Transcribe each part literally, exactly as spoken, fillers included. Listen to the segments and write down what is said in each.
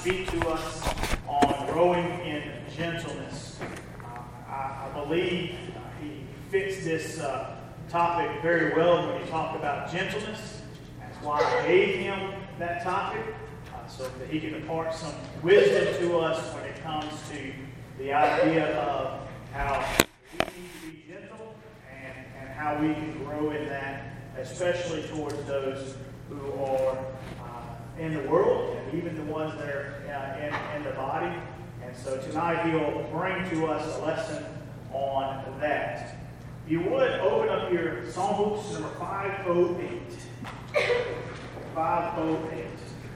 speak to us on growing in gentleness. Uh, I, I believe uh, he fits this uh, topic very well when he talked about gentleness. That's why I gave him that topic, uh, so that he can impart some wisdom to us when it comes to the idea of how we need to be gentle and, and how we can grow in that, especially towards those who are uh, in the world and even the ones that are uh, in, in the body. And so tonight he'll bring to us a lesson on that. If you would, open up your songbooks, number five oh eight. five oh eight.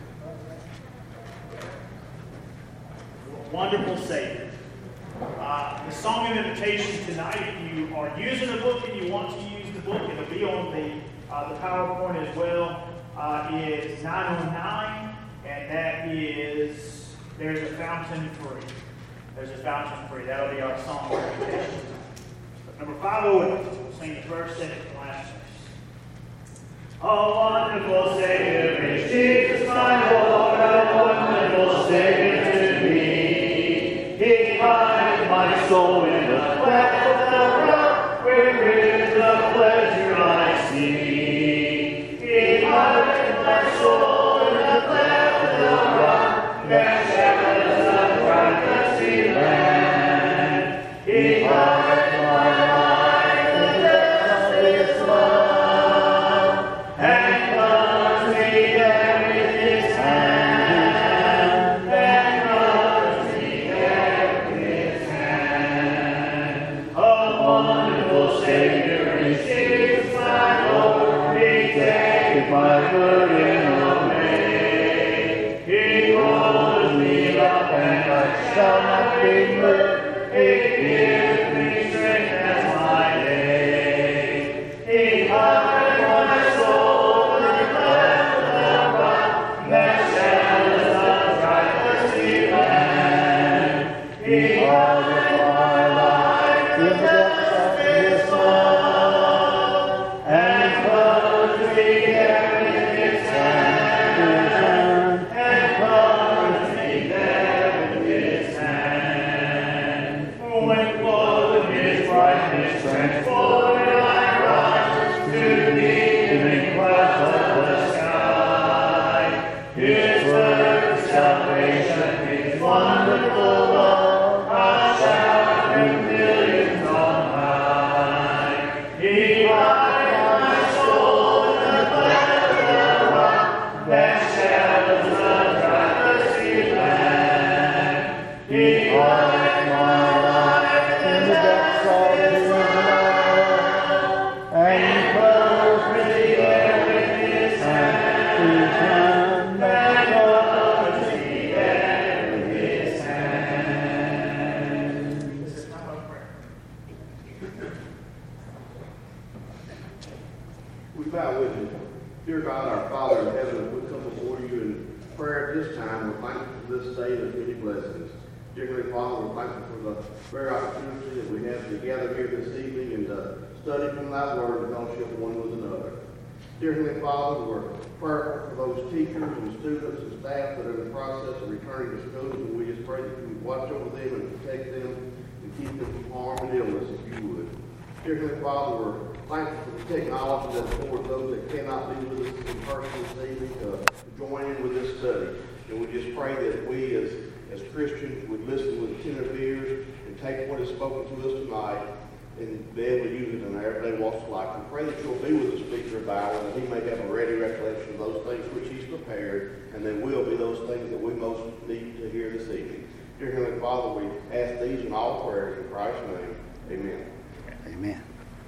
Wonderful Savior. Uh, the song and invitation tonight, if you are using the book and you want to use the book, it'll be on the, uh, the PowerPoint as well, uh, is nine oh nine, and that is, there's a fountain free. There's a fountain free. That'll be our song and invitation. Number five oh eight, we'll sing the first, second, and last verse. Oh, wonderful Savior is Jesus, my Lord, a wonderful Savior to me. He hides my soul in the cleft of the rock, where is the pleasure I see. He hides my soul in the cleft of the rock, that shadows of brightness he land. He hides my life in the depths of his love, and covers me there with his hand, and covers me there with his hand. A wonderful Savior is Jesus, my Lord, he taketh my burden away. He holds me up, and I shall not be moved. He gives me strength as my day. He hides my soul in the cleft of the rock, that shadows of brightness he land. He hides my life in the depths of his love, and covers me there with his hand, and covers me there with his hand. When clothed in his brightness, transformed I rise to the evening clouds of the sky. His word of salvation, his wonderful love, I shout to millions on high. He hides my soul in the cleft of the rock, that shadows of brightness he land. He hides my life in the depths of his love, and he covers me there with his hand, and covers me there with his hand. This is my prayer. We bow with you. Dear God, our Father in heaven, as we come before you in prayer at this time, we're thankful for this day and its many blessings. Dear Heavenly Father, we're thankful for the very opportunity that we have to gather here this evening and to study from thy word and fellowship one with another. Dear Heavenly Father, we're prayerful for those teachers and students and staff that are in the process of returning to school, and we just pray that you would watch over them and protect them and keep them from harm and illness if you would. Dear Heavenly Father, we're thankful for the technology that affords those that cannot be with us in person this evening to join in with this study. And we just pray that we as, as Christians would listen with attentive ears and take what is spoken to us tonight and be able to use it in our everyday walks of life. We pray that you'll be with the speaker of our, and that he may have a ready recollection of those things which he's prepared, and they will be those things that we most need to hear this evening. Dear Heavenly Father, we ask these in all prayers in Christ's name. Amen. Amen.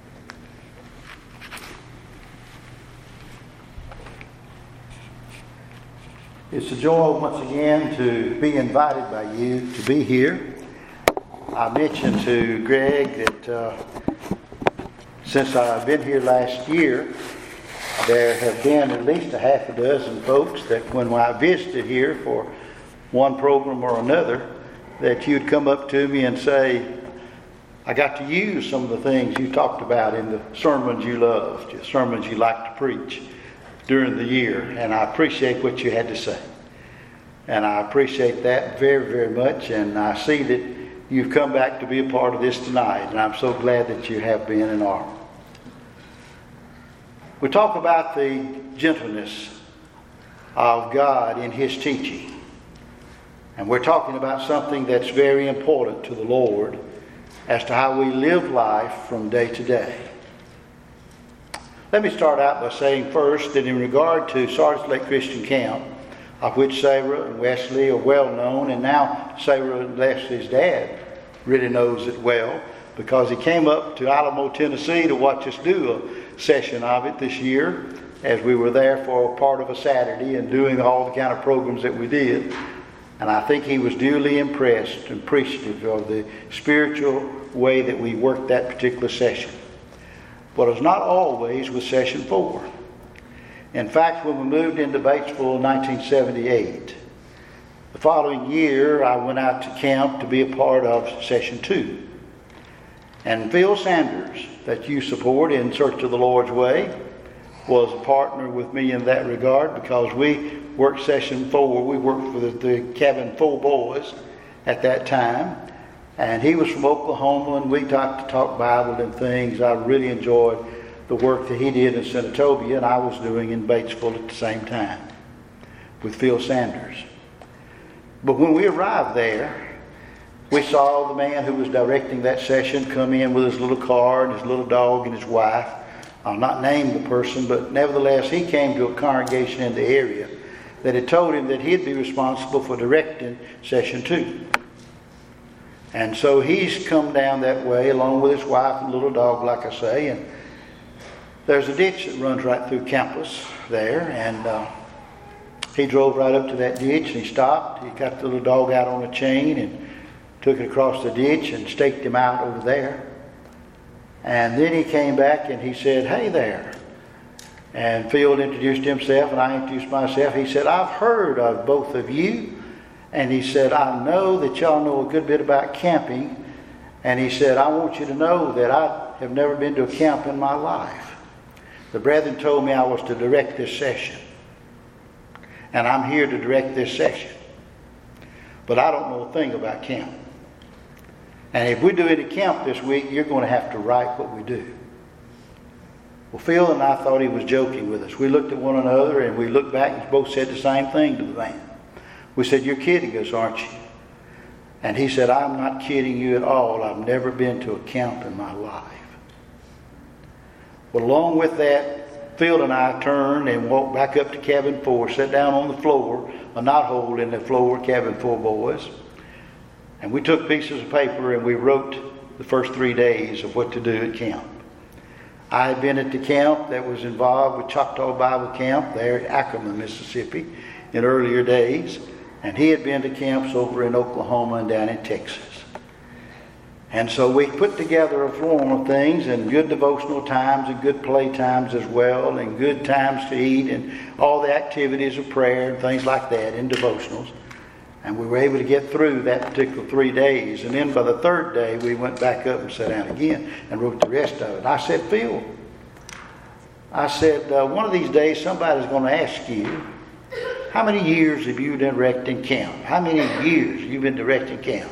It's a joy once again to be invited by you to be here. I mentioned to Greg that uh, since I've been here last year, there have been at least a half a dozen folks that when I visited here for one program or another, that you'd come up to me and say, I got to use some of the things you talked about in the sermons you loved, the sermons you liked to preach during the year, and I appreciate what you had to say. And I appreciate that very, very much. And I see that you've come back to be a part of this tonight. And I'm so glad that you have been and are. We talk about the gentleness of God in His teaching. And we're talking about something that's very important to the Lord as to how we live life from day to day. Let me start out by saying first that in regard to Sardis Lake Christian Camp, of which Sarah and Wesley are well known, and now Sarah and Leslie's dad really knows it well, because he came up to Alamo, Tennessee to watch us do a session of it this year, as we were there for part of a Saturday and doing all the kind of programs that we did. And I think he was duly impressed and appreciative of the spiritual way that we worked that particular session. But it was not always with session four. In fact, when we moved into Batesville in nineteen seventy-eight, the following year I went out to camp to be a part of session two. And Phil Sanders, that you support in Search of the Lord's Way, was a partner with me in that regard, because we worked session four. We worked with the Cabin Four Boys at that time. And he was from Oklahoma, and we got to talk Bible and things. I really enjoyed the work that he did in Senatobia, and I was doing in Batesville at the same time with Phil Sanders. But when we arrived there, we saw the man who was directing that session come in with his little car and his little dog and his wife. I'll not name the person, but nevertheless he came to a congregation in the area that had told him that he'd be responsible for directing session two. And so he's come down that way along with his wife and little dog, like I say, and there's a ditch that runs right through campus there, and uh, he drove right up to that ditch and he stopped. He got the little dog out on a chain and took it across the ditch and staked him out over there. And then he came back and he said, "Hey there." And Phil introduced himself and I introduced myself. He said, "I've heard of both of you." And he said, "I know that y'all know a good bit about camping." And he said, "I want you to know that I have never been to a camp in my life. The brethren told me I was to direct this session. And I'm here to direct this session. But I don't know a thing about camp. And if we do it at camp this week, you're going to have to write what we do." Well, Phil and I thought he was joking with us. We looked at one another and we looked back and both said the same thing to the man. We said, "You're kidding us, aren't you?" And he said, "I'm not kidding you at all. I've never been to a camp in my life." Well, along with that, Phil and I turned and walked back up to cabin four, sat down on the floor, a knothole in the floor, cabin four boys. And we took pieces of paper and we wrote the first three days of what to do at camp. I had been at the camp that was involved with Choctaw Bible Camp there at Ackerman, Mississippi in earlier days. And he had been to camps over in Oklahoma and down in Texas. And so we put together a form of things, and good devotional times and good play times as well, and good times to eat and all the activities of prayer and things like that in devotionals. And we were able to get through that particular three days. And then by the third day, we went back up and sat down again and wrote the rest of it. I said, "Phil," I said, uh, "one of these days somebody's going to ask you, how many years have you been directing camp? How many years have you been directing camp?"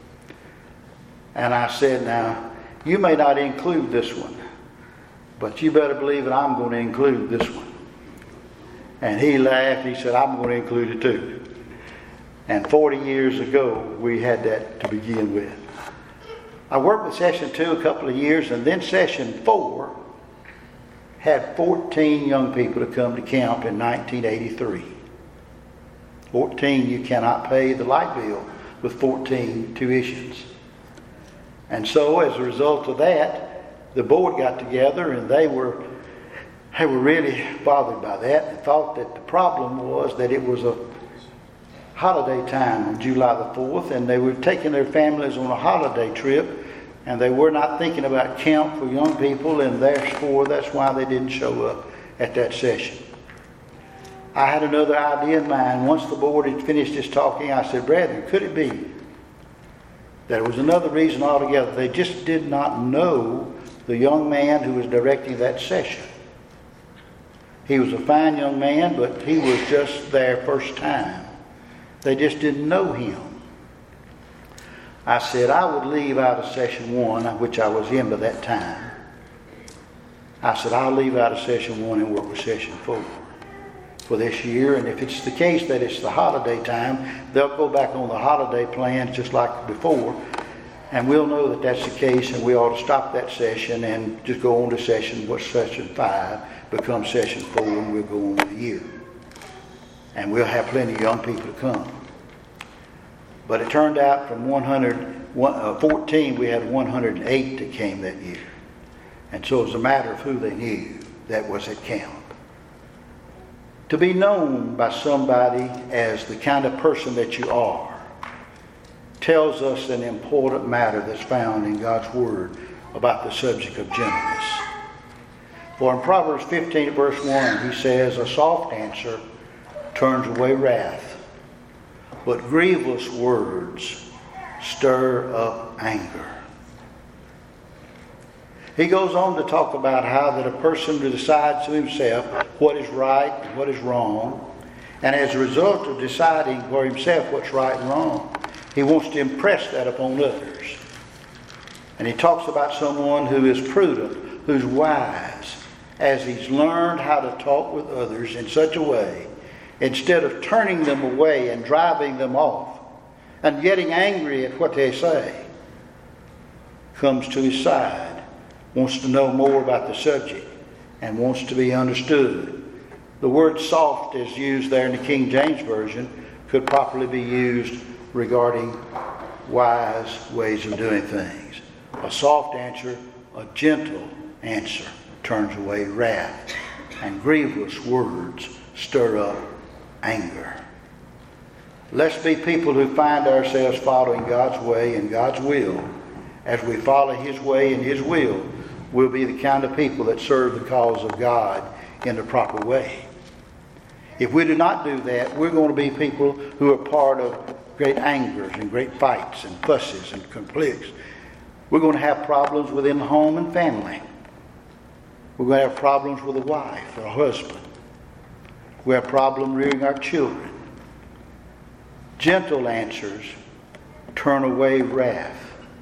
And I said, "Now, you may not include this one, but you better believe that I'm going to include this one." And he laughed. He said, "I'm going to include it too." And forty years ago, we had that to begin with. I worked with session two a couple of years, and then session four had fourteen young people to come to camp in nineteen eighty-three. fourteen, you cannot pay the light bill with fourteen tuitions. And so as a result of that, the board got together and they were they were really bothered by that and thought that the problem was that it was a holiday time on July the fourth, and they were taking their families on a holiday trip, and they were not thinking about camp for young people, and therefore that's why they didn't show up at that session. I had another idea in mind. Once the board had finished its talking, I said, "Brethren, could it be that it was another reason altogether? They just did not know the young man who was directing that session. He was a fine young man, but he was just their first time. They just didn't know him. I said I would leave out of session one, which I was in by that time. I said I'll leave out of session one and work with session four for this year. And if it's the case that it's the holiday time, they'll go back on the holiday plans just like before. And we'll know that that's the case, and we ought to stop that session and just go on to session, what's session five, become session four, and we'll go on with the year. And we'll have plenty of young people to come. But it turned out from one hundred fourteen, we had one hundred eight that came that year. And so it was a matter of who they knew that was at camp. To be known by somebody as the kind of person that you are tells us an important matter that's found in God's Word about the subject of gentleness. For in Proverbs fifteen verse one, he says, a soft answer turns away wrath, but grievous words stir up anger. He goes on to talk about how that a person decides to himself what is right and what is wrong, and as a result of deciding for himself what's right and wrong, he wants to impress that upon others. And he talks about someone who is prudent, who's wise, as he's learned how to talk with others in such a way, instead of turning them away and driving them off and getting angry at what they say, comes to his side, wants to know more about the subject, and wants to be understood. The word soft is used there in the King James Version, could properly be used regarding wise ways of doing things. A soft answer, a gentle answer, turns away wrath, and grievous words stir up anger. Let's be people who find ourselves following God's way and God's will. As we follow His way and His will, we'll be the kind of people that serve the cause of God in the proper way. If we do not do that, we're going to be people who are part of great angers and great fights and fusses and conflicts. We're going to have problems within the home and family. We're going to have problems with a wife or a husband. We have problems rearing our children. Gentle answers turn away wrath.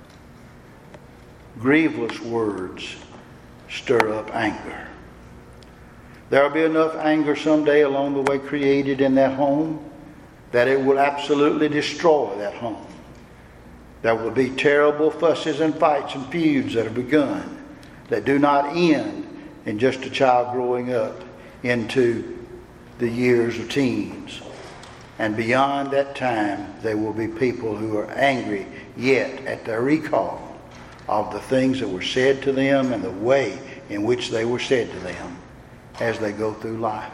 Grievous words stir up anger. There will be enough anger someday along the way created in that home that it will absolutely destroy that home. There will be terrible fusses and fights and feuds that have begun that do not end in just a child growing up into the years of teens. And beyond that time, there will be people who are angry yet at their recall of the things that were said to them and the way in which they were said to them as they go through life.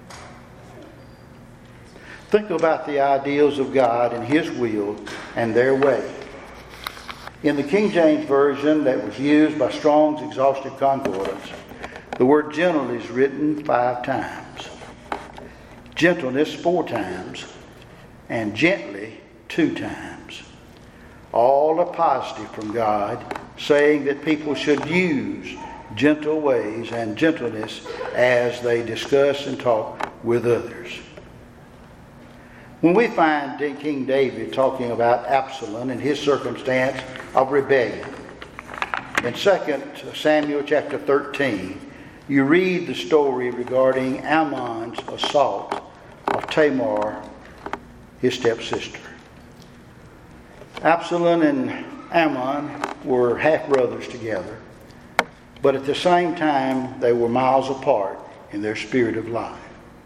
Think about the ideals of God and His will and their way. In the King James Version that was used by Strong's Exhaustive Concordance, the word gentle is written five times. Gentleness four times, and gently two times. All are positive from God, saying that people should use gentle ways and gentleness as they discuss and talk with others. When we find King David talking about Absalom and his circumstance of rebellion, in Second Samuel chapter thirteen, you read the story regarding Amnon's assault of Tamar, his stepsister. Absalom and Amnon were half-brothers together, but at the same time they were miles apart in their spirit of life.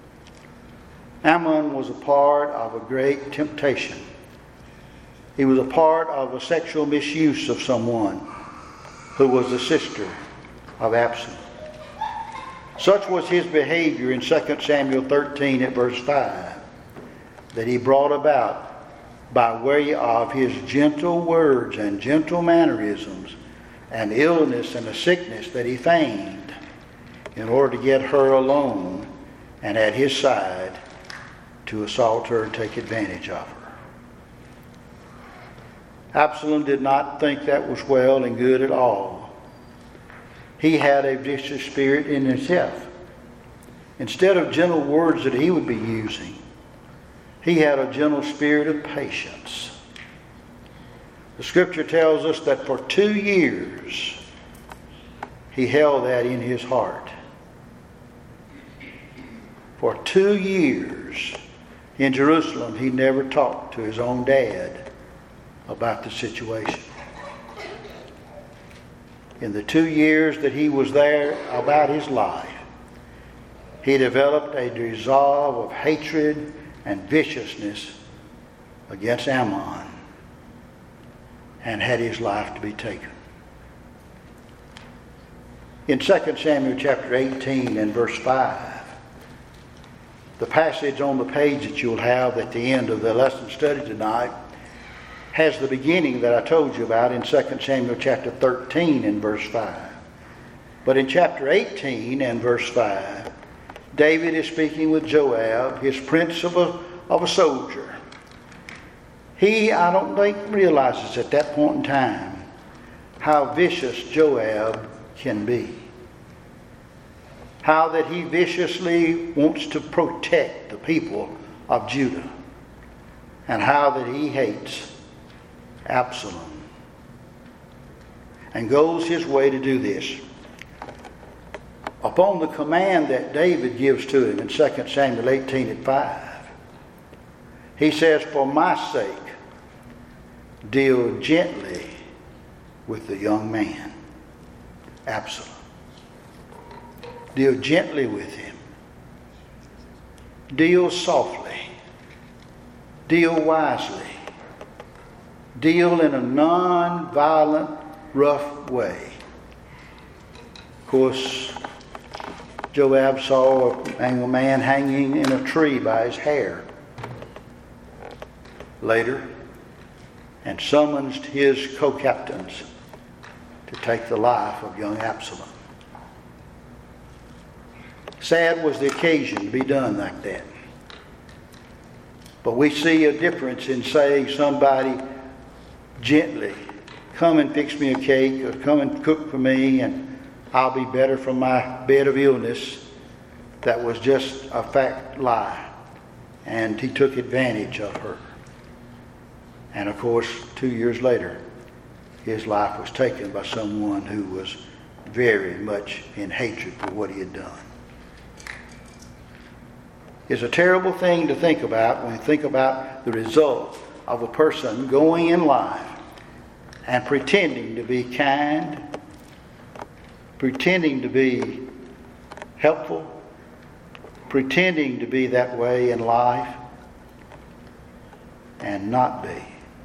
Amnon was a part of a great temptation. He was a part of a sexual misuse of someone who was the sister of Absalom. Such was his behavior in Second Samuel thirteen at verse five, that he brought about by way of his gentle words and gentle mannerisms an illness and a sickness that he feigned in order to get her alone and at his side to assault her and take advantage of her. Absalom did not think that was well and good at all. He had a vicious spirit in himself. Instead of gentle words that he would be using, He had a gentle spirit of patience. The scripture tells us that for two years he held that in his heart. For two years in Jerusalem, he never talked to his own dad about the situation. In the two years that he was there about his life, he developed a resolve of hatred and viciousness against Ammon and had his life to be taken. In Second Samuel chapter eighteen and verse five, the passage on the page that you'll have at the end of the lesson study tonight has the beginning that I told you about in Second Samuel chapter thirteen and verse five. But in chapter eighteen and verse five, David is speaking with Joab, his prince of a, of a soldier. He, I don't think, realizes at that point in time how vicious Joab can be. How that he viciously wants to protect the people of Judah. And how that he hates Absalom. And goes his way to do this. Upon the command that David gives to him in Second Samuel eighteen and five, he says, "For my sake, deal gently with the young man, Absalom." Deal gently with him. Deal softly. Deal wisely. Deal in a non-violent, rough way. Of course, Joab saw a man hanging in a tree by his hair later and summoned his co-captains to take the life of young Absalom. Sad was the occasion to be done like that. But we see a difference in saying somebody gently, "Come and fix me a cake," or "Come and cook for me and I'll be better from my bed of illness." That was just a fact lie. And he took advantage of her. And of course, two years later, his life was taken by someone who was very much in hatred for what he had done. It's a terrible thing to think about when you think about the result of a person going in life and pretending to be kind, pretending to be helpful, pretending to be that way in life, and not be.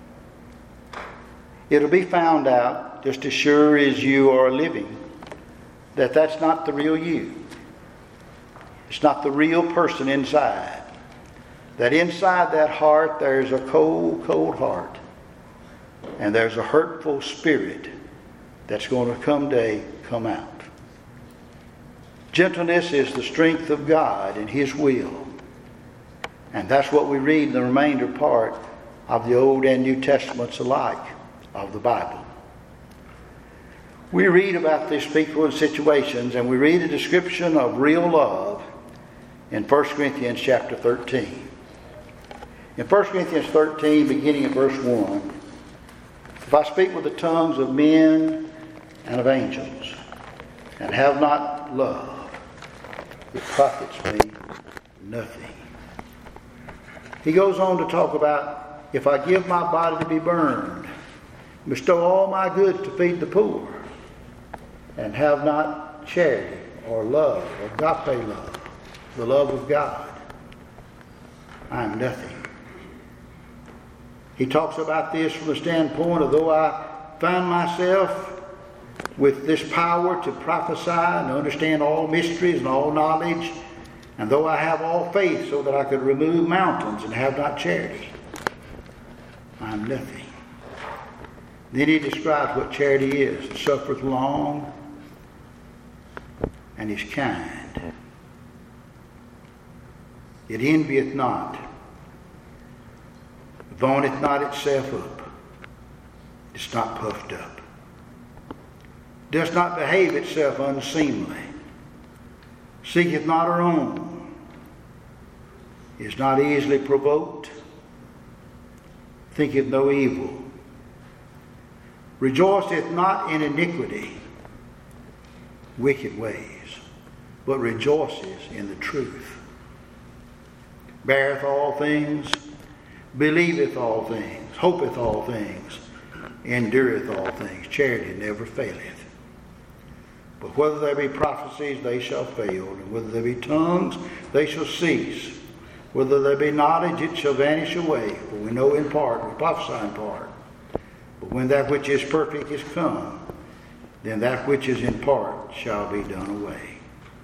It'll be found out, just as sure as you are living, that that's not the real you. It's not the real person inside. That inside that heart there's a cold, cold heart. And there's a hurtful spirit that's going to someday come out. Gentleness is the strength of God and His will. And that's what we read in the remainder part of the Old and New Testaments alike of the Bible. We read about these people and situations, and we read a description of real love in First Corinthians chapter thirteen. In First Corinthians thirteen, beginning at verse one, "If I speak with the tongues of men and of angels, and have not love, it profits me nothing." He goes on to talk about, "If I give my body to be burned, bestow all my goods to feed the poor, and have not charity or love, or agape love, the love of God, I am nothing." He talks about this from the standpoint of, though I find myself with this power to prophesy and understand all mysteries and all knowledge, and though I have all faith so that I could remove mountains and have not charity, I am nothing. Then he describes what charity is. It suffereth long and is kind. It envieth not, vaunteth not itself up, it's not puffed up, does not behave itself unseemly, seeketh not her own, is not easily provoked, thinketh no evil, rejoiceth not in iniquity, wicked ways, but rejoices in the truth, beareth all things, believeth all things, hopeth all things, endureth all things. Charity never faileth. But whether there be prophecies, they shall fail, and whether there be tongues, they shall cease. Whether there be knowledge, it shall vanish away. For we know in part, we prophesy in part. But when that which is perfect is come, then that which is in part shall be done away.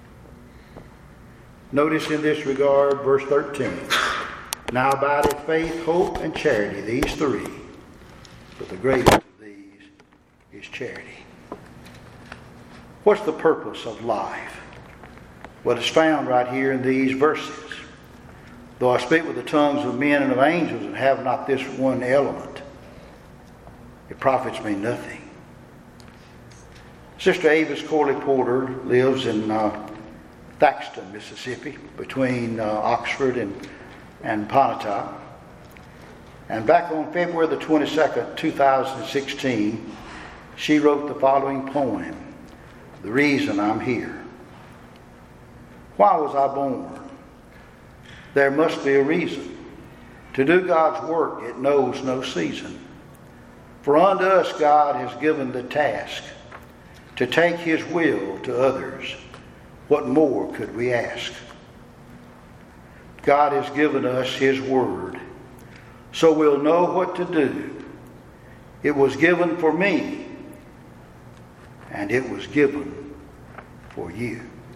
Notice in this regard, verse thirteen. Now abideth faith, hope, and charity, these three. But the greatest of these is charity. What's the purpose of life? What is found right here in these verses. Though I speak with the tongues of men and of angels and have not this one element, it profits me nothing. Sister Avis Corley Porter lives in uh, Thaxton, Mississippi, between uh, Oxford and, and Pontotoc. And back on February the twenty-second, two thousand sixteen, she wrote the following poem, The Reason I'm Here. Why was I born? There must be a reason. To do God's work, it knows no season. For unto us God has given the task to take His will to others. What more could we ask? God has given us His word, so we'll know what to do. It was given for me, and it was given for you.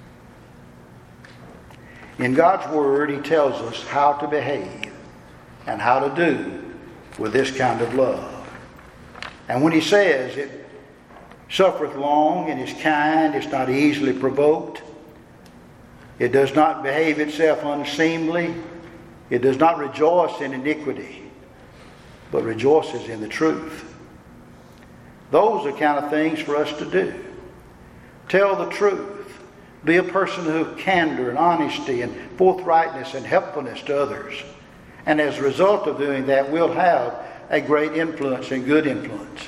In God's word, He tells us how to behave and how to do with this kind of love. And when He says it suffereth long and is kind, it's not easily provoked, it does not behave itself unseemly, it does not rejoice in iniquity, but rejoices in the truth. Those are the kind of things for us to do. Tell the truth. Be a person of candor and honesty and forthrightness and helpfulness to others. And as a result of doing that, we'll have a great influence and good influence.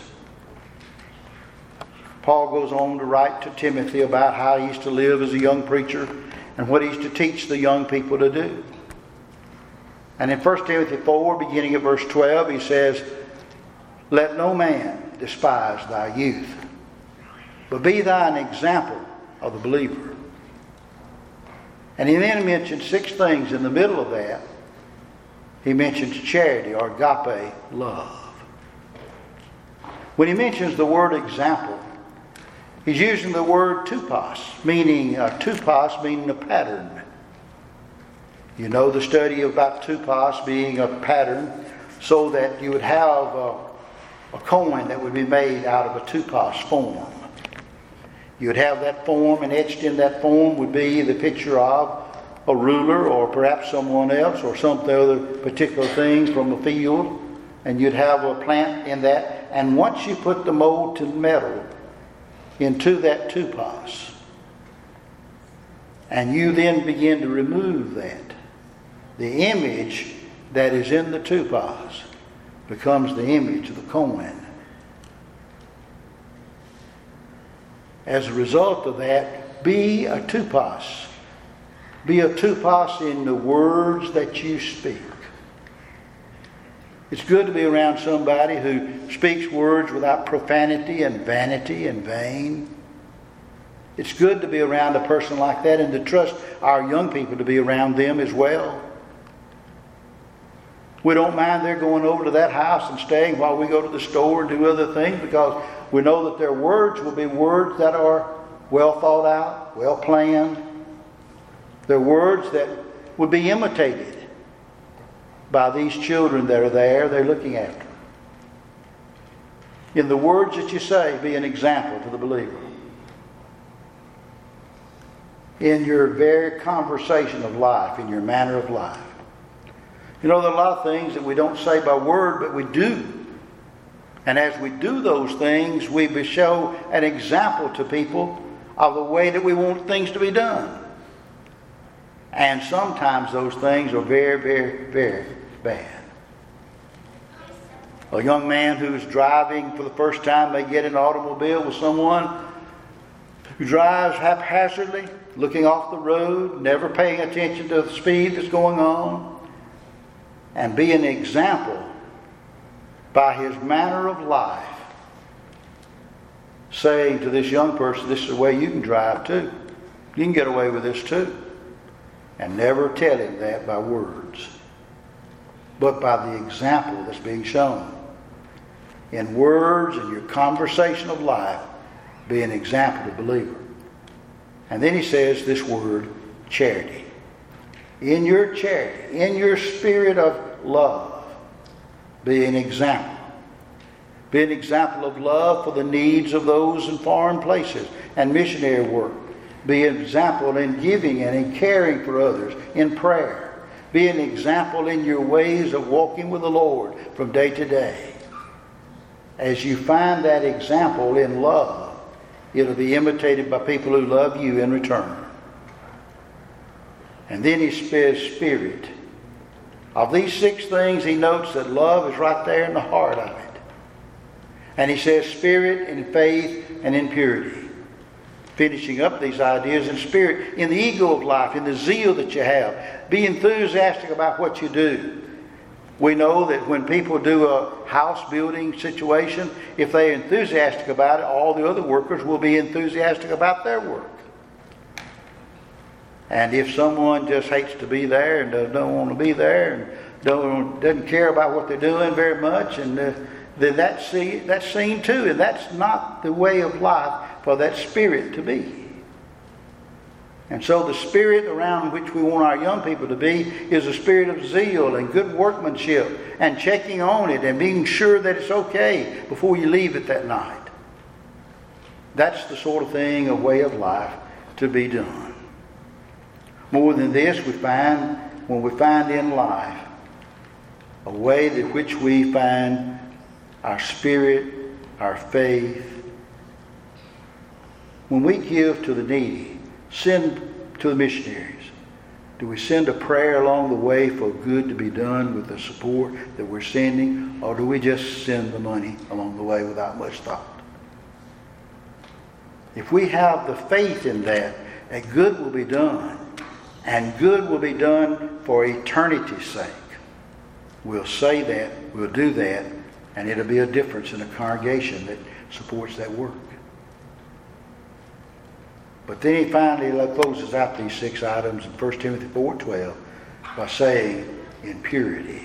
Paul goes on to write to Timothy about how he used to live as a young preacher and what he used to teach the young people to do. And in First Timothy four, beginning at verse twelve, he says, Let no man despise thy youth, but be thou an example of the believer. And he then mentions six things in the middle of that. He mentions charity or agape love. When he mentions the word example, he's using the word tupos, meaning uh, tupos meaning a pattern. You know the study about tupos being a pattern, so that you would have uh, a coin that would be made out of a tupos form. You'd have that form, and etched in that form would be the picture of a ruler or perhaps someone else or some other particular things from a field. And you'd have a plant in that. And once you put the mold to metal into that tupos, and you then begin to remove that, the image that is in the tupos becomes the image of the coin. As a result of that, be a tupos. Be a tupos in the words that you speak. It's good to be around somebody who speaks words without profanity and vanity and vain. It's good to be around a person like that and to trust our young people to be around them as well. We don't mind their going over to that house and staying while we go to the store and do other things, because we know that their words will be words that are well thought out, well planned. They're words that would be imitated by these children that are there, they're looking after. In the words that you say, be an example to the believer. In your very conversation of life, in your manner of life. You know, there are a lot of things that we don't say by word, but we do. And as we do those things, we show an example to people of the way that we want things to be done. And sometimes those things are very, very, very bad. A young man who's driving for the first time may get in an automobile with someone who drives haphazardly, looking off the road, never paying attention to the speed that's going on, and be an example by his manner of life, saying to this young person, this is the way you can drive too. You can get away with this too. And never tell him that by words, but by the example that's being shown. In words and your conversation of life, be an example to the believer. And then he says this word, charity. In your charity, in your spirit of love, be an example. Be an example of love for the needs of those in foreign places and missionary work. Be an example in giving and in caring for others, in prayer. Be an example in your ways of walking with the Lord from day to day. As you find that example in love, it'll be imitated by people who love you in return. And then he says spirit. Of these six things, he notes that love is right there in the heart of it. And he says spirit in faith and in purity. Finishing up these ideas in spirit, in the ego of life, in the zeal that you have. Be enthusiastic about what you do. We know that when people do a house building situation, if they're enthusiastic about it, all the other workers will be enthusiastic about their work. And if someone just hates to be there and doesn't want to be there and don't, doesn't care about what they're doing very much, and uh, then that's, see, that's seen too. And that's not the way of life for that spirit to be. And so the spirit around which we want our young people to be is a spirit of zeal and good workmanship and checking on it and being sure that it's okay before you leave it that night. That's the sort of thing, a way of life to be done. More than this, we find, when we find in life, a way in which we find our spirit, our faith. When we give to the needy, send to the missionaries, do we send a prayer along the way for good to be done with the support that we're sending, or do we just send the money along the way without much thought? If we have the faith in that, that good will be done, and good will be done for eternity's sake, we'll say that, we'll do that, and it'll be a difference in a congregation that supports that work. But then he finally closes out these six items in First Timothy four twelve by saying, in purity.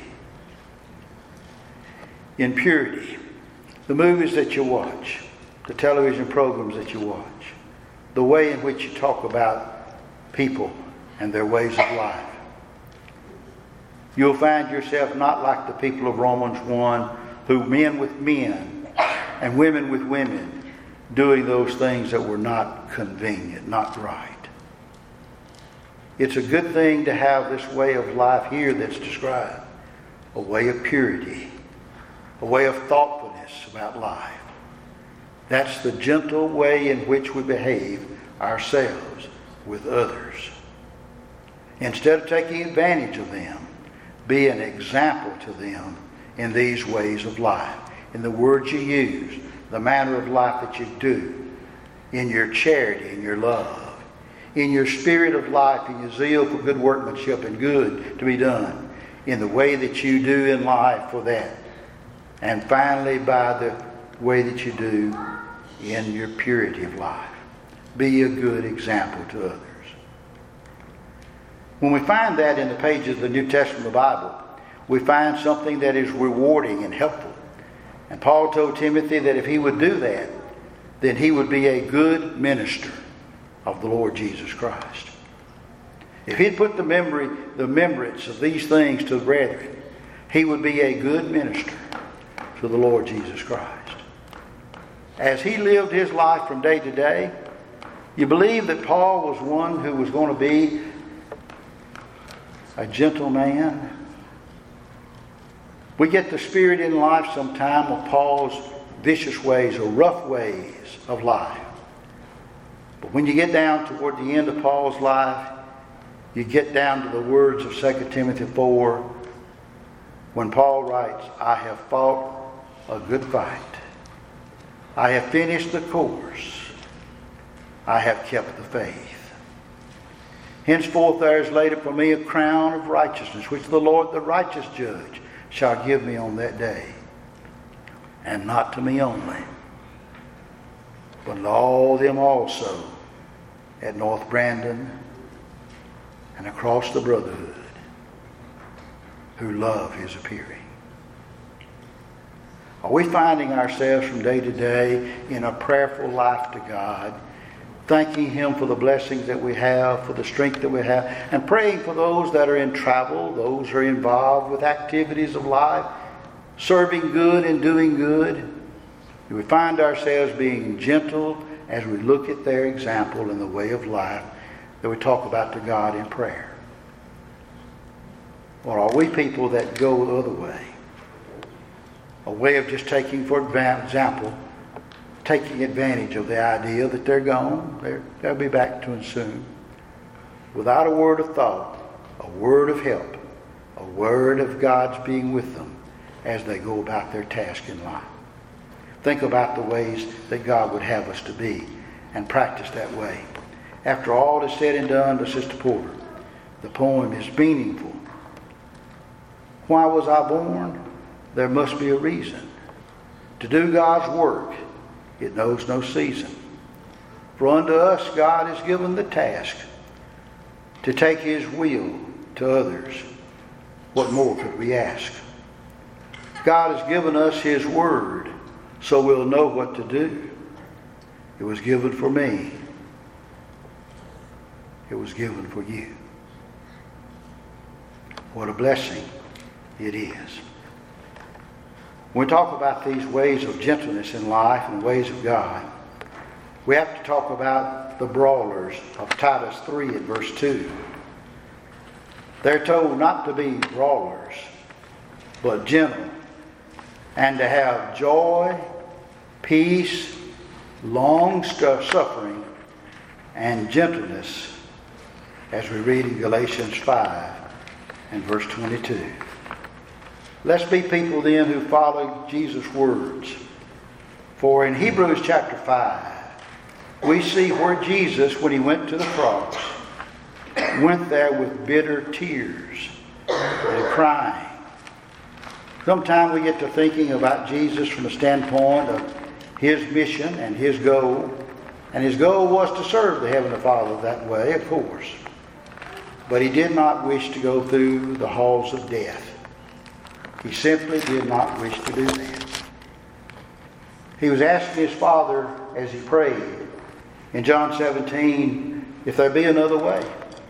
In purity. The movies that you watch, the television programs that you watch, the way in which you talk about people and their ways of life. You'll find yourself not like the people of Romans one, who men with men and women with women, doing those things that were not convenient, not right. It's a good thing to have this way of life here that's described. A way of purity. A way of thoughtfulness about life. That's the gentle way in which we behave ourselves with others. Instead of taking advantage of them, be an example to them in these ways of life. In the words you use, the manner of life that you do, in your charity, in your love, in your spirit of life, in your zeal for good workmanship and good to be done, in the way that you do in life for that. And finally, by the way that you do in your purity of life. Be a good example to others. When we find that in the pages of the New Testament of the Bible, we find something that is rewarding and helpful. And Paul told Timothy that if he would do that, then he would be a good minister of the Lord Jesus Christ. If he'd put the memory, the remembrance of these things to the brethren, he would be a good minister to the Lord Jesus Christ. As he lived his life from day to day, you believe that Paul was one who was going to be a gentle man? We get the spirit in life sometime of Paul's vicious ways or rough ways of life. But when you get down toward the end of Paul's life, you get down to the words of Second Timothy four, when Paul writes, I have fought a good fight. I have finished the course. I have kept the faith. Henceforth there is laid up for me a crown of righteousness, which the Lord, the righteous judge, shall give me on that day. And not to me only, but to all them also at North Brandon and across the brotherhood who love his appearing. Are we finding ourselves from day to day in a prayerful life to God, thanking him for the blessings that we have, for the strength that we have, and praying for those that are in travel, those who are involved with activities of life, serving good and doing good? Do we find ourselves being gentle as we look at their example in the way of life that we talk about to God in prayer? Or are we people that go the other way? A way of just taking, for example, taking advantage of the idea that they're gone, they're, they'll be back to us soon, without a word of thought, a word of help, a word of God's being with them as they go about their task in life. Think about the ways that God would have us to be and practice that way. After all is said and done to Sister Porter, the poem is meaningful. Why was I born? There must be a reason. To do God's work, it knows no season. For unto us God has given the task to take his will to others. What more could we ask? God has given us his word, so we'll know what to do. It was given for me. It was given for you. What a blessing it is. When we talk about these ways of gentleness in life and ways of God, we have to talk about the brawlers of Titus three and verse two. They're told not to be brawlers, but gentle, and to have joy, peace, long suffering, and gentleness, as we read in Galatians five and verse twenty-two. Let's be people then who follow Jesus' words. For in Hebrews chapter five, we see where Jesus, when he went to the cross, went there with bitter tears and crying. Sometimes we get to thinking about Jesus from the standpoint of his mission and his goal. And his goal was to serve the Heavenly Father that way, of course. But he did not wish to go through the halls of death. He simply did not wish to do that. He was asking his Father as he prayed in John seventeen, if there be another way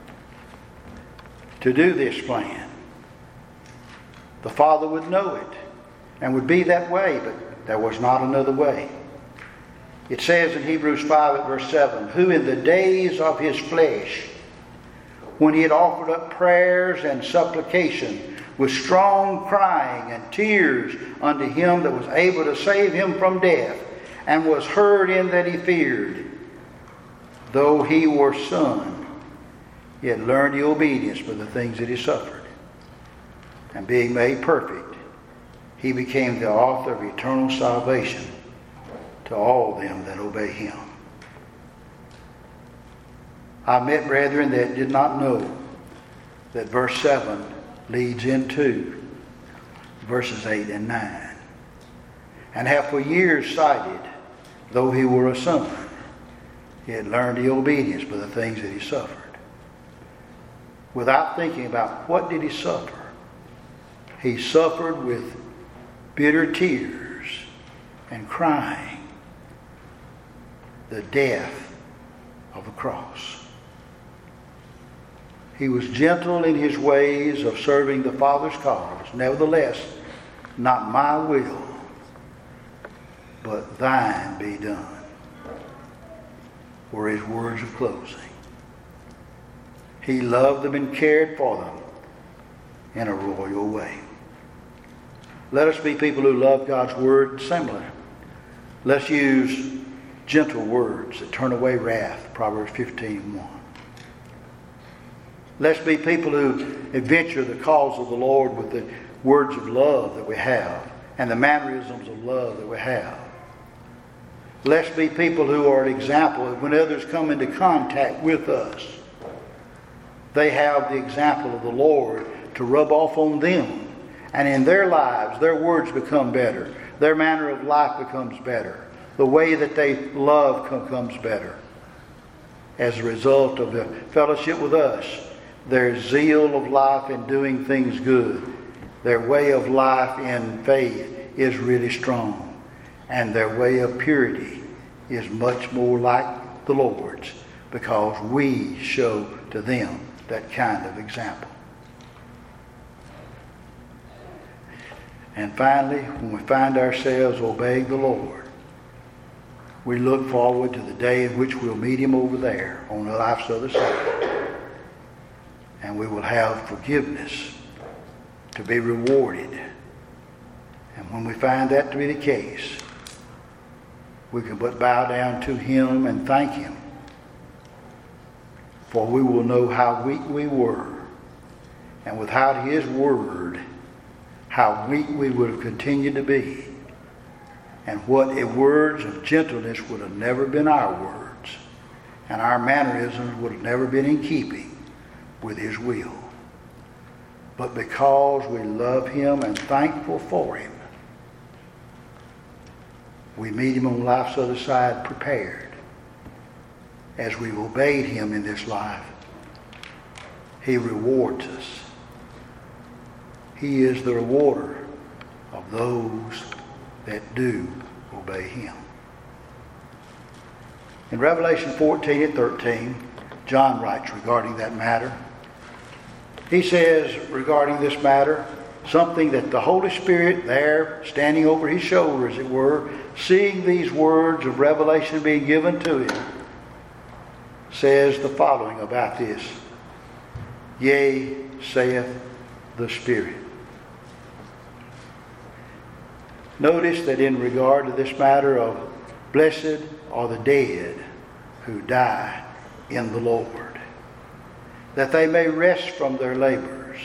to do this plan. The Father would know it and would be that way, but there was not another way. It says in Hebrews five at verse seven, who in the days of his flesh, when he had offered up prayers and supplication with strong crying and tears unto him that was able to save him from death, and was heard in that he feared, though he were son, yet learned the obedience for the things that he suffered. And being made perfect, he became the author of eternal salvation to all them that obey him. I met brethren that did not know that verse seven leads into verses eight and nine, and have for years cited, though he were a son, he had learned the obedience for the things that he suffered. Without thinking about what did he suffer, he suffered with bitter tears and crying the death of the cross. He was gentle in his ways of serving the Father's cause. Nevertheless, not my will, but thine be done, were his words of closing. He loved them and cared for them in a royal way. Let us be people who love God's word similar. Let's use gentle words that turn away wrath, Proverbs fifteen one. Let's be people who adventure the cause of the Lord with the words of love that we have and the mannerisms of love that we have. Let's be people who are an example that when others come into contact with us, they have the example of the Lord to rub off on them. And in their lives, their words become better. Their manner of life becomes better. The way that they love becomes better. As a result of the fellowship with us, their zeal of life in doing things good, their way of life in faith is really strong. And their way of purity is much more like the Lord's, because we show to them that kind of example. And finally, when we find ourselves obeying the Lord, we look forward to the day in which we'll meet Him over there on the life's other side. And we will have forgiveness to be rewarded. And when we find that to be the case, we can but bow down to Him and thank Him. For we will know how weak we were. And without His Word, how weak we would have continued to be. And what words of gentleness would have never been our words. And our mannerisms would have never been in keeping with His will. But because we love Him and thankful for Him, we meet Him on life's other side prepared. As we've obeyed Him in this life, He rewards us. He is the rewarder of those that do obey Him. In Revelation fourteen and thirteen, John writes regarding that matter. He says regarding this matter, something that the Holy Spirit there, standing over his shoulder as it were, seeing these words of revelation being given to him, says the following about this. Yea, saith the Spirit. Notice that in regard to this matter of blessed are the dead who die in the Lord, that they may rest from their labors.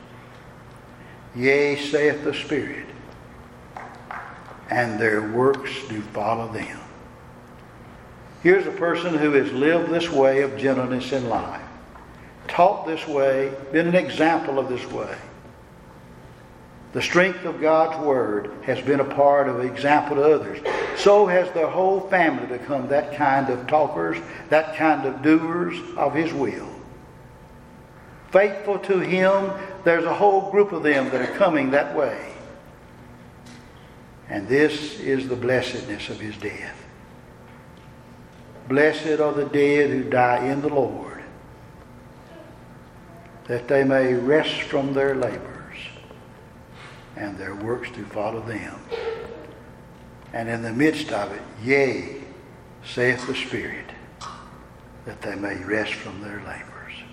Yea, saith the Spirit, and their works do follow them. Here's a person who has lived this way of gentleness in life, taught this way, been an example of this way. The strength of God's Word has been a part of an example to others. So has their whole family become that kind of talkers, that kind of doers of His will. Faithful to Him, there's a whole group of them that are coming that way. And this is the blessedness of His death. Blessed are the dead who die in the Lord, that they may rest from their labors, and their works do follow them. And in the midst of it, yea, saith the Spirit, that they may rest from their labors.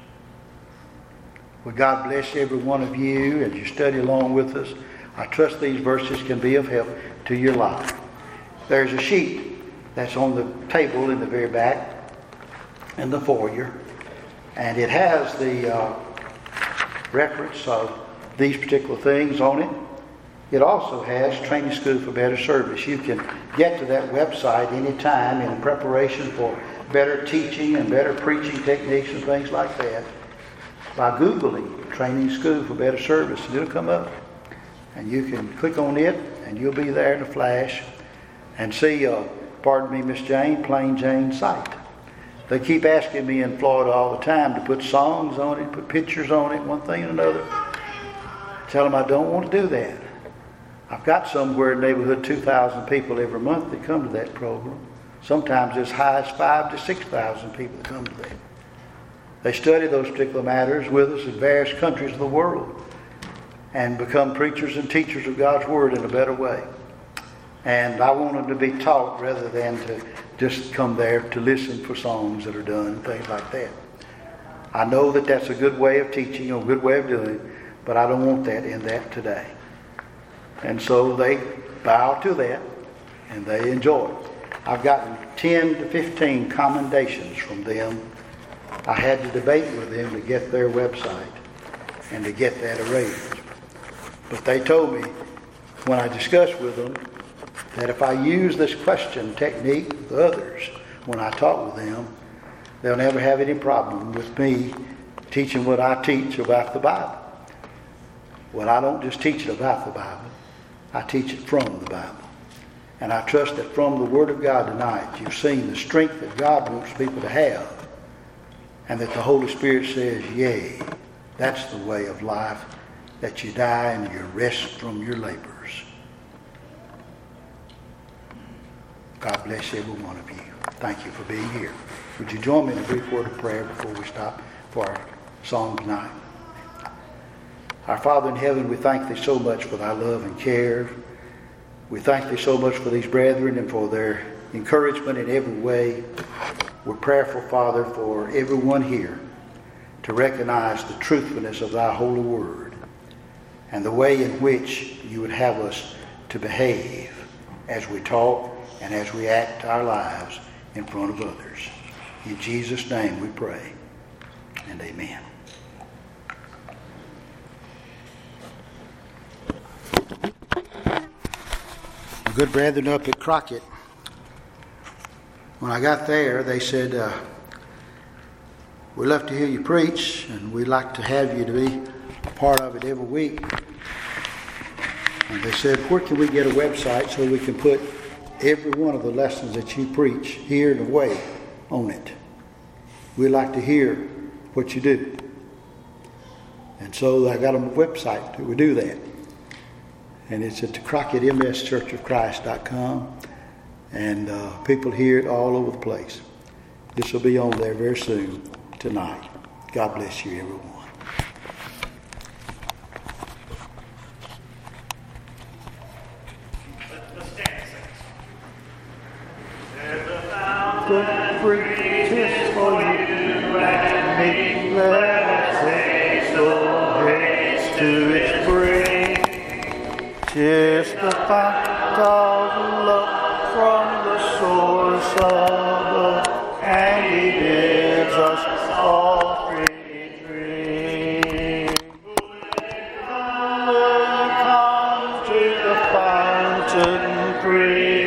Well, God bless every one of you as you study along with us. I trust these verses can be of help to your life. There's a sheet that's on the table in the very back in the foyer, and it has the uh, reference of these particular things on it. It also has Training School for Better Service. You can get to that website anytime in preparation for better teaching and better preaching techniques and things like that by Googling Training School for Better Service, and it'll come up. And you can click on it, and you'll be there in a flash and see, uh, pardon me, Miss Jane, Plain Jane site. They keep asking me in Florida all the time to put songs on it, put pictures on it, one thing and another. Tell them I don't want to do that. I've got somewhere in the neighborhood two thousand people every month that come to that program. Sometimes as high as five to six thousand people that come to that. They study those particular matters with us in various countries of the world and become preachers and teachers of God's Word in a better way. And I want them to be taught rather than to just come there to listen for songs that are done and things like that. I know that that's a good way of teaching, a good way of doing it, but I don't want that in that today. And so they bow to that and they enjoy it. I've gotten ten to fifteen commendations from them. I had to debate with them to get their website and to get that arranged. But they told me when I discuss with them that if I use this question technique with others, when I talk with them, they'll never have any problem with me teaching what I teach about the Bible. Well, I don't just teach it about the Bible. I teach it from the Bible. And I trust that from the Word of God tonight, you've seen the strength that God wants people to have, and that the Holy Spirit says, yea, that's the way of life, that you die and you rest from your labors. God bless every one of you. Thank you for being here. Would you join me in a brief word of prayer before we stop for our song tonight? Our Father in heaven, we thank Thee so much for Thy love and care. We thank Thee so much for these brethren and for their encouragement in every way. We're prayerful, Father, for everyone here to recognize the truthfulness of Thy holy word and the way in which You would have us to behave as we talk and as we act our lives in front of others. In Jesus' name we pray, and amen. My good brethren up at Crockett, when I got there, they said, uh, we'd love to hear you preach, and we'd like to have you to be a part of it every week. And they said, where can we get a website so we can put every one of the lessons that you preach here and away on it? We'd like to hear what you do. And so I got them a website that would do that. And it's at the Crockett M S Church of Christ dot com. And uh, people hear it all over the place. This will be on there very soon tonight. God bless you, everyone. Tis for you and me, let us haste, oh haste to its brink. Tis the fount of love from the source above, and He bids us all freely drink. Come to the fountain free.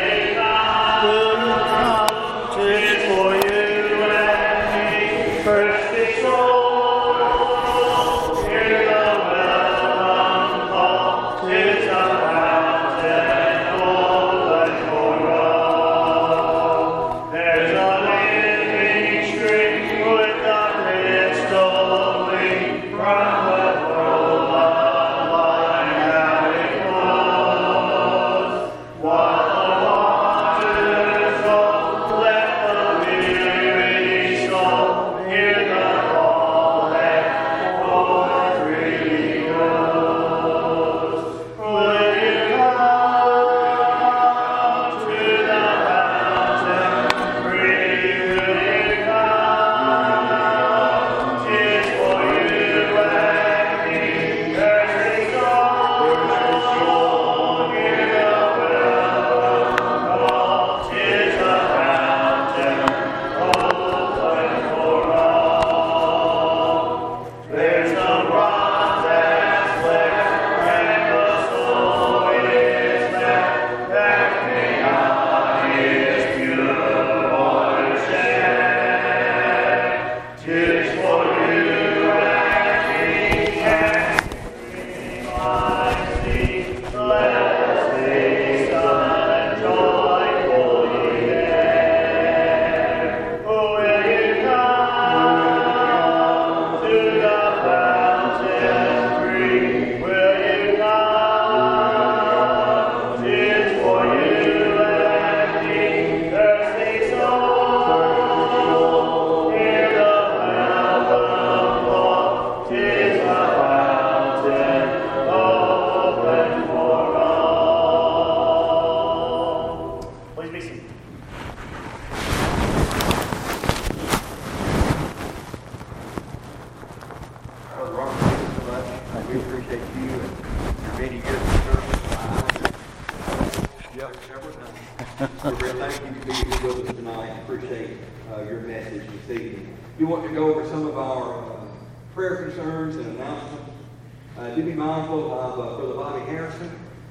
You want to go over some of our uh, prayer concerns and announcements. Uh, do be mindful of uh, Brother Bobby Harrison.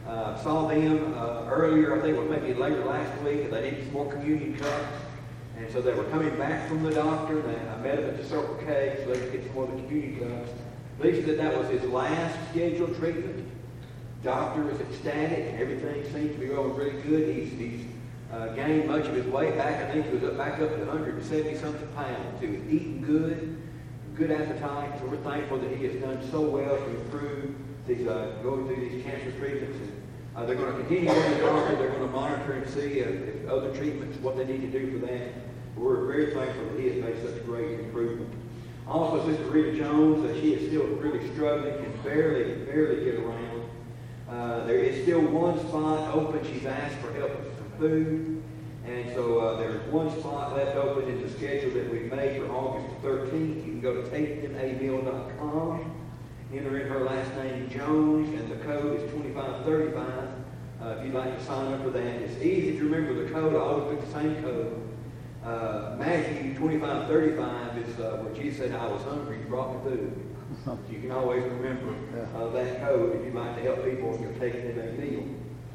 Uh, saw them uh, earlier, I think it was maybe later last week, and they needed some more communion cups. And so they were coming back from the doctor, and I met them at the Circle K so they could get some more of the communion cups. Lee said that was his last scheduled treatment. Doctor was ecstatic, and everything seemed to be going really good. He's, he's uh, gained much of his weight back. I think he was up, back up to one hundred seventy something pounds. He was eating good, good appetite. So we're thankful that he has done so well to improve these, uh, going through these cancer treatments. And, uh, they're going to continue going to the doctor. They're going to monitor and see if, if other treatments, what they need to do for that. We're very thankful that he has made such great improvement. Also, Sister Rita Jones, uh, she is still really struggling, can barely, barely get around. Uh, there is still one spot open. She's asked for help with some food. And so uh, there's one spot left open in the schedule that we made for August thirteenth. You can go to take them a meal dot com, enter in her last name, Jones, and the code is twenty-five thirty-five. Uh, if you'd like to sign up for that. It's easy to remember the code. I always pick the same code. Uh, Matthew twenty-five thirty-five is uh, where Jesus said, I was hungry, you brought me food. You can always remember uh, that code if you'd like to help people when you're taking them a meal.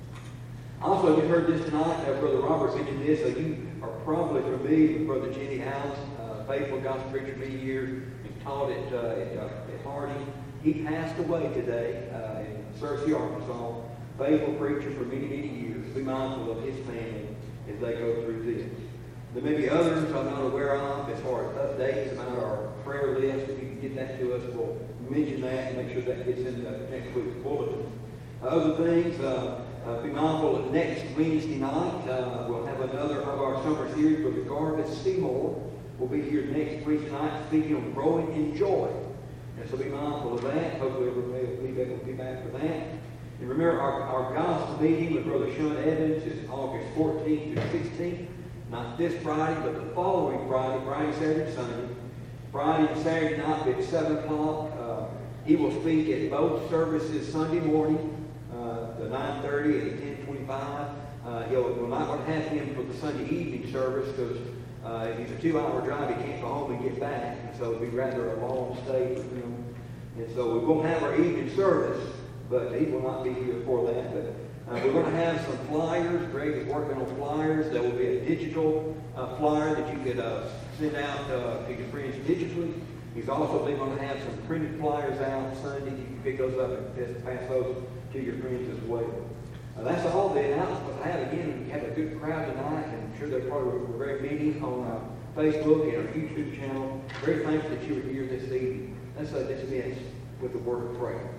Also, you heard this tonight, uh, Brother Robert mentioned this, so you are probably familiar with Brother Jenny House, uh, faithful gospel preacher many years, and taught at, uh, at, uh, at Hardy. He passed away today uh, in Searcy, Arkansas, faithful preacher for many, many years. Be mindful of his family as they go through this. There may be others I'm not aware of as far as updates about our prayer list. If you can get that to us, we'll mention that and make sure that gets in the next week's bulletin. Uh, other things, uh, uh, be mindful that next Wednesday night uh, we'll have another of our summer series with Garvis Seymour. We'll be here next Wednesday night speaking on growing in joy. And so be mindful of that. Hopefully everybody will be able to be back for that. And remember, our, our gospel meeting with Brother Sean Evans is August fourteenth to sixteenth. Not this Friday, but the following Friday, Friday, Saturday, Sunday. Friday and Saturday night at seven o'clock. Uh, he will speak at both services Sunday morning, uh, the nine thirty and the ten twenty-five. Uh, he'll, we're not going to have him for the Sunday evening service because uh, he's a two-hour drive. He can't go home and get back. And so it would be rather a long stay for him. And so we won't have our evening service, but he will not be here for that. But Uh, we're going to have some flyers. Greg is working on flyers. There will be a digital uh, flyer that you could uh, send out uh, to your friends digitally. He's also been going to have some printed flyers out Sunday. You can pick those up and pass, pass those to your friends as well. Uh, that's all the announcements I have. Again, we had a good crowd tonight, and I'm sure there probably were very many on our Facebook and our YouTube channel. Very thankful that you were here this evening. Let's uh, dismiss with the word of prayer.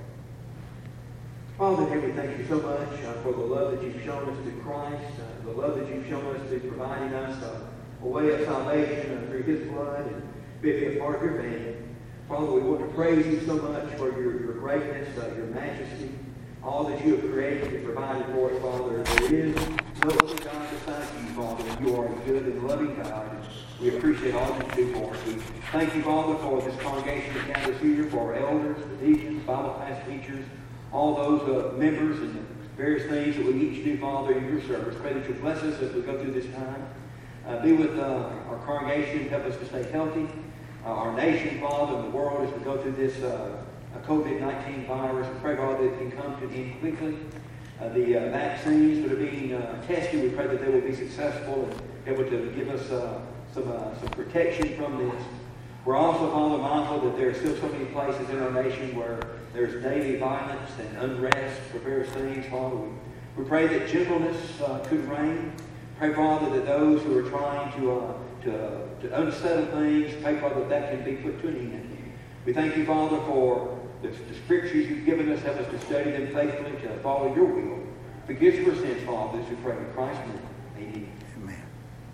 Father in heaven, thank you so much uh, for the love that you've shown us through Christ, uh, the love that you've shown us through providing us uh, a way of salvation uh, through his blood and being a part of your family. Father, we want to praise you so much for your, your greatness, uh, your majesty, all that you have created and provided for us, Father. There is no other God besides you, Father, and you are a good and loving God. And we appreciate all that you do for us. We thank you, Father, for this congregation that gathers here, for our elders, the deacons, Bible class teachers, all those uh, members and the various things that we each do, Father, in your service. Pray that you bless us as we go through this time. Uh, be with uh, our congregation. Help us to stay healthy. Uh, our nation, Father, and the world as we go through this uh, COVID nineteen virus. We pray, God, that it can come to an end quickly. Uh, the uh, vaccines that are being uh, tested, we pray that they will be successful and able to give us uh, some, uh, some protection from this. We're also, Father, mindful that there are still so many places in our nation where there's daily violence and unrest for various things, Father. We, we pray that gentleness uh, could reign. Pray, Father, that those who are trying to, uh, to, to unsettle things, pray, Father, that that can be put to an end. We thank you, Father, for the, the scriptures you've given us. Help us to study them faithfully, to follow your will. Forgive us for sins, Father, as we pray in Christ's name. Amen.